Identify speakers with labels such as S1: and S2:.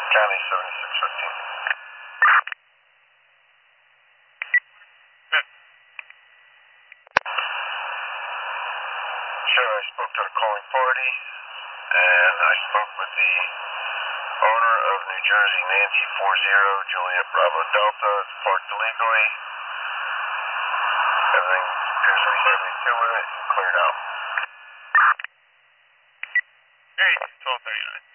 S1: County 7615. Sure, I spoke to the calling party, and I spoke with the owner of New Jersey Nancy 40 Juliet Bravo Delta. It's parked illegally. Everything appears to be 72 with it and cleared out.
S2: Hey, 1239.